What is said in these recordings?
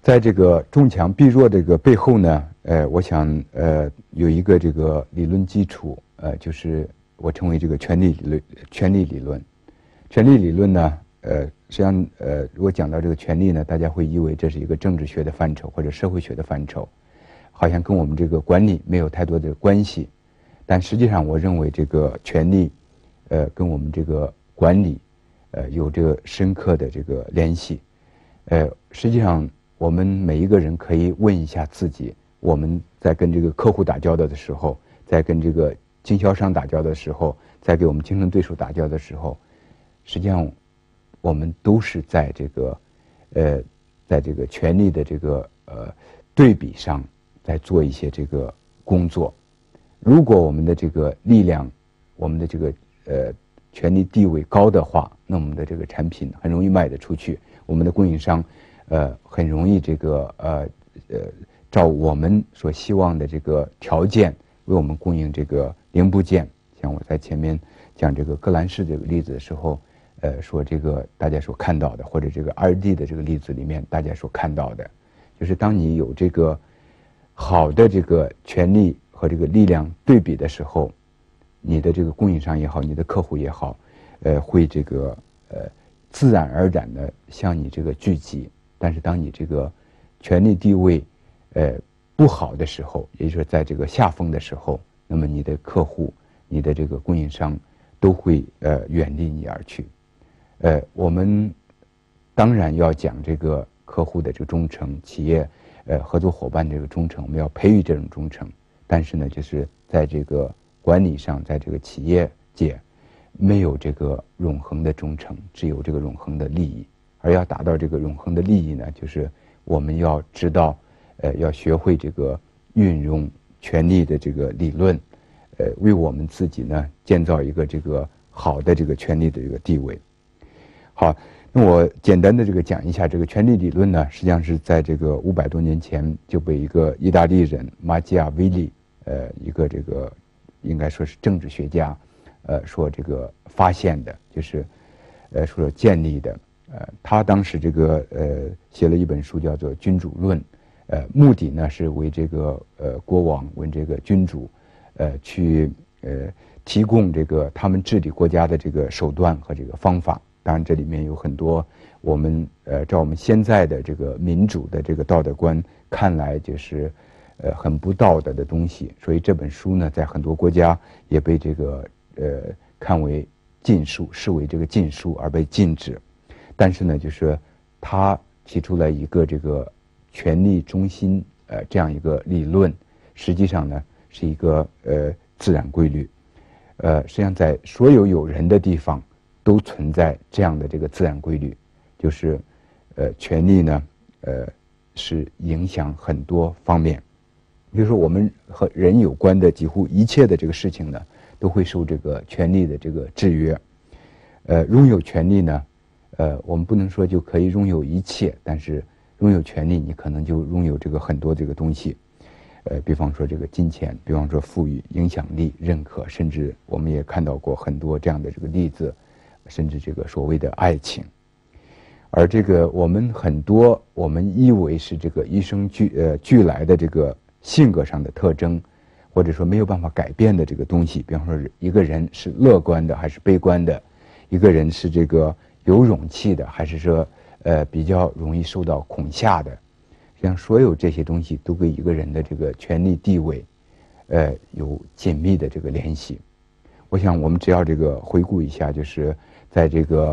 在这个中强必弱这个背后呢，我想有一个这个理论基础，就是我称为这个权力理论。权力理论呢，实际上如果讲到这个权力呢，大家会以为这是一个政治学的范畴或者社会学的范畴，好像跟我们这个管理没有太多的关系。但实际上，我认为这个权力，跟我们这个管理，有这个深刻的这个联系。实际上，我们每一个人可以问一下自己：我们在跟这个客户打交道的时候，在跟这个经销商打交道的时候，在给我们竞争对手打交道的时候，实际上我们都是在这个，在这个权力的这个对比上，在做一些这个工作。如果我们的这个力量，我们的这个权力地位高的话，那我们的这个产品很容易卖得出去，我们的供应商很容易这个照我们所希望的这个条件为我们供应这个零部件。像我在前面讲这个格兰仕这个例子的时候，说这个大家所看到的，或者这个2D 的这个例子里面大家所看到的，就是当你有这个好的这个权力和这个力量对比的时候，你的这个供应商也好，你的客户也好，会这个自然而然的向你这个聚集。但是当你这个权力地位不好的时候，也就是说在这个下风的时候，那么你的客户、你的这个供应商都会远离你而去。我们当然要讲这个客户的这个忠诚，企业合作伙伴这个忠诚，我们要培育这种忠诚。但是呢，就是在这个管理上，在这个企业界，没有这个永恒的忠诚，只有这个永恒的利益。而要达到这个永恒的利益呢，就是我们要知道，要学会这个运用权力的这个理论，为我们自己呢建造一个这个好的这个权力的一个地位。好，那我简单的这个讲一下这个权力理论呢，实际上是在这个500多年前就被一个意大利人马基雅维利，一个这个应该说是政治学家，说这个发现的，就是说建立的。他当时这个写了一本书叫做《君主论》，目的呢是为这个国王、为这个君主，去提供这个他们治理国家的这个手段和这个方法。当然，这里面有很多我们照我们现在的这个民主的这个道德观看来就是很不道德的东西，所以这本书呢，在很多国家也被这个看为禁书，视为这个禁书而被禁止。但是呢，就是他提出了一个这个权力中心这样一个理论，实际上呢是一个自然规律。实际上在所有有人的地方都存在这样的这个自然规律，就是权力呢是影响很多方面。比如说我们和人有关的几乎一切的这个事情呢，都会受这个权力的这个制约。拥有权力呢，我们不能说就可以拥有一切，但是拥有权利，你可能就拥有这个很多这个东西。比方说这个金钱，比方说富裕、影响力、认可，甚至我们也看到过很多这样的这个例子，甚至这个所谓的爱情。而这个我们很多我们以为是这个与生俱来的这个性格上的特征，或者说没有办法改变的这个东西，比方说一个人是乐观的还是悲观的，一个人是这个有勇气的，还是说比较容易受到恐吓的，实际上所有这些东西都跟一个人的这个权力地位有紧密的这个联系。我想我们只要这个回顾一下，就是在这个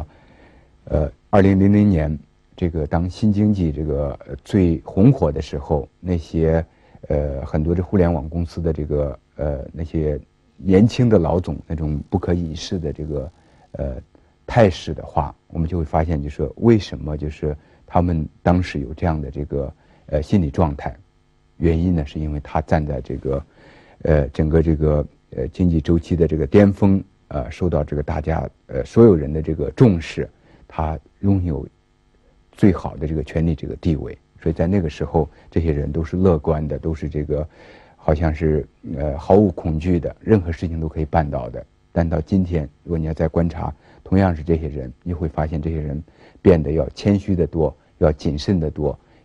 2000年这个当新经济这个最红火的时候，那些很多的互联网公司的这个那些年轻的老总那种不可一世的这个态势的话，我们就会发现，就是为什么就是他们当时有这样的这个心理状态，原因呢是因为他站在这个整个这个经济周期的这个巅峰，受到这个大家所有人的这个重视，他拥有最好的这个权力这个地位，所以在那个时候，这些人都是乐观的，都是这个好像是毫无恐惧的，任何事情都可以办到的。但到今天，如果你要再观察，同样是这些人，你会发现这些人变得要谦虚得多，要谨慎得多，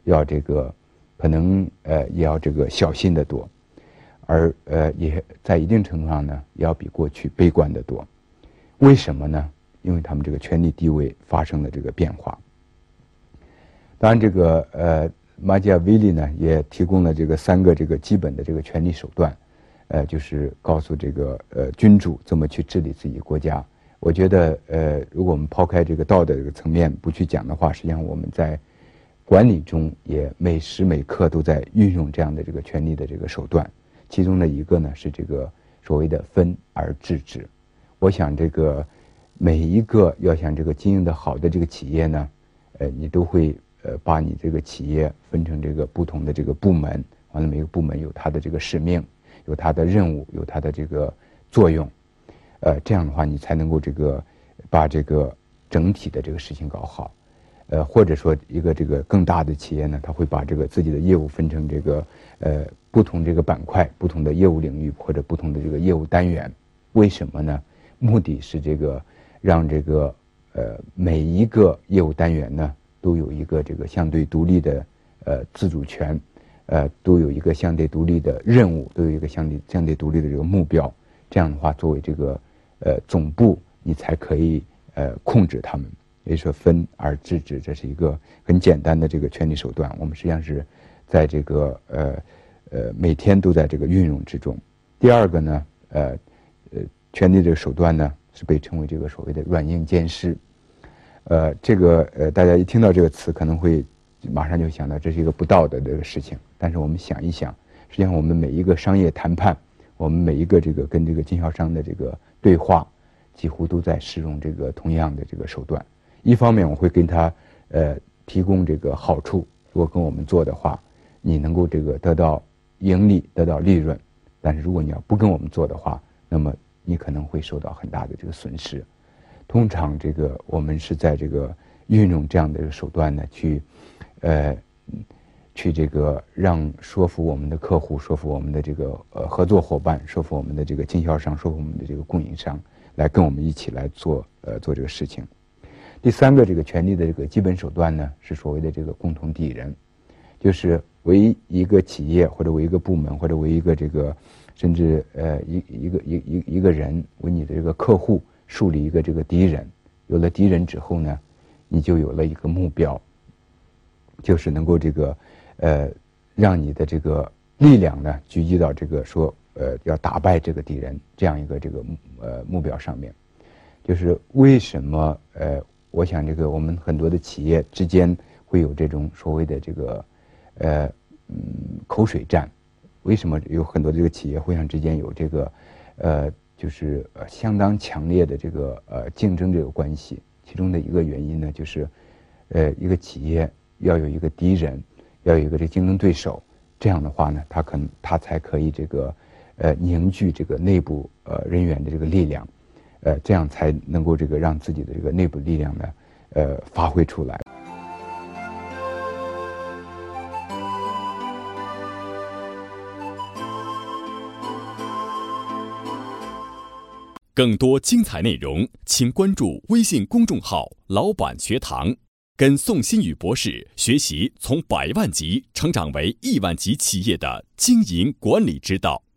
要这个可能也要这个小心得多，而也在一定程度上呢，也要比过去悲观得多。为什么呢？因为他们这个权力地位发生了这个变化。当然，这个马基雅维利呢也提供了这个3个这个基本的这个权力手段，就是告诉这个君主怎么去治理自己国家。我觉得如果我们抛开这个道德这个层面不去讲的话，实际上我们在管理中也每时每刻都在运用这样的这个权力的这个手段。其中的一个呢是这个所谓的分而治之。我想这个每一个要想这个经营的好的这个企业呢，你都会把你这个企业分成这个不同的这个部门，完了每个部门有它的这个使命，有它的任务，有它的这个作用，这样的话你才能够这个把这个整体的这个事情搞好。或者说一个这个更大的企业呢，它会把这个自己的业务分成这个不同这个板块、不同的业务领域或者不同的这个业务单元。为什么呢？目的是这个让这个每一个业务单元呢都有一个这个相对独立的自主权，都有一个相对独立的任务，都有一个相对独立的这个目标。这样的话，作为这个总部，你才可以控制他们。也就是说，分而治之，这是一个很简单的这个权力手段。我们实际上是在这个每天都在这个运用之中。第二个呢，权力这个手段呢，是被称为这个所谓的软硬兼施。这个大家一听到这个词，可能会马上就想到这是一个不道德的这个事情。但是我们想一想，实际上我们每一个商业谈判，我们每一个这个跟这个经销商的这个对话，几乎都在使用这个同样的这个手段。一方面，我会跟他提供这个好处，如果跟我们做的话，你能够这个得到盈利，得到利润。但是如果你要不跟我们做的话，那么你可能会受到很大的这个损失。通常这个我们是在这个运用这样的手段呢，去这个说服我们的客户，说服我们的这个合作伙伴，说服我们的这个经销商，说服我们的这个供应商，来跟我们一起来做这个事情。第3个这个权力的这个基本手段呢，是所谓的这个共同敌人，就是为一个企业或者为一个部门或者为一个这个甚至一个人为你的这个客户树立一个这个敌人。有了敌人之后呢，你就有了一个目标，就是能够这个让你的这个力量呢聚集到这个说要打败这个敌人这样一个这个目标上面。就是为什么我想这个我们很多的企业之间会有这种所谓的这个口水战。为什么有很多这个企业互相之间有这个就是相当强烈的这个竞争这个关系？其中的一个原因呢，就是一个企业要有一个敌人，要有一个这竞争对手，这样的话呢，他才可以这个凝聚这个内部人员的这个力量。这样才能够这个让自己的这个内部力量呢，发挥出来。 更多精彩内容，请关注微信公众号“老板学堂”，跟宋新宇博士学习从100万级成长为1万级企业的经营管理之道。